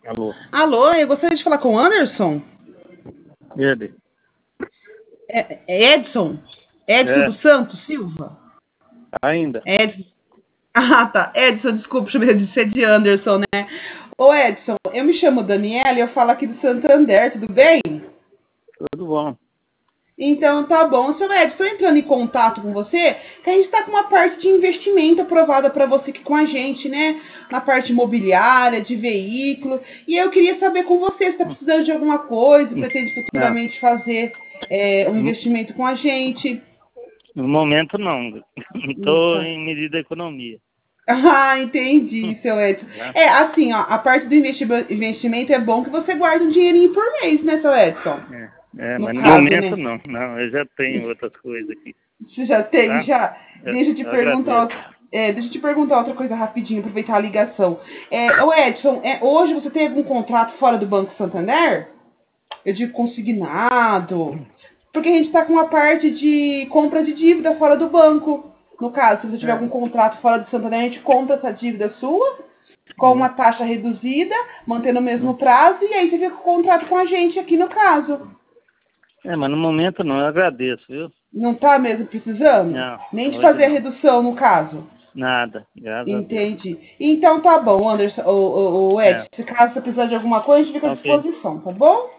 Alô, Alô, eu gostaria de falar com o Anderson. ele? É Edson? Edson É, dos Santos Silva? ainda? Edson. Ah, tá. Edson, desculpa, chamei de ser de Anderson, né? Ô, Edson, eu me chamo Daniela e eu falo aqui do Santander, tudo bem? Tudo bom. Então, tá bom. Seu Edson, estou entrando em contato com você, que a gente está com uma parte de investimento aprovada para você aqui com a gente, né? Na parte imobiliária, de veículo. E eu queria saber com você se está precisando de alguma coisa, pretende Não, futuramente fazer um no, investimento com a gente. no momento não. Não Estou tá. em medida de economia. Ah, entendi, seu Edson. Né? É, assim, ó, a parte do investimento é bom que você guarde um dinheirinho por mês, né, seu Edson? No Mas no caso, momento né? não. Não, eu já tenho outras coisas aqui. Você já tem, Tá? já? Deixa eu te Eu perguntar, agradeço. deixa eu te perguntar outra coisa rapidinho, aproveitar a ligação. Ô Edson, hoje você tem algum contrato fora do Banco Santander? Eu digo consignado. Porque a gente está com uma parte de compra de dívida fora do banco. No caso, se você tiver algum É, contrato fora do Santander, a gente compra essa dívida sua com hum, uma taxa reduzida, mantendo o mesmo hum. prazo, e aí você fica com o contrato com a gente aqui no caso. Mas no momento não, eu agradeço, viu? Não tá mesmo precisando? Não, Nem de hoje fazer a não. redução no caso. Nada, graças a Deus. Entendi. Então tá bom, Anderson, o Ed, É, se caso você precisar de alguma coisa, a gente fica à ok. disposição, tá bom?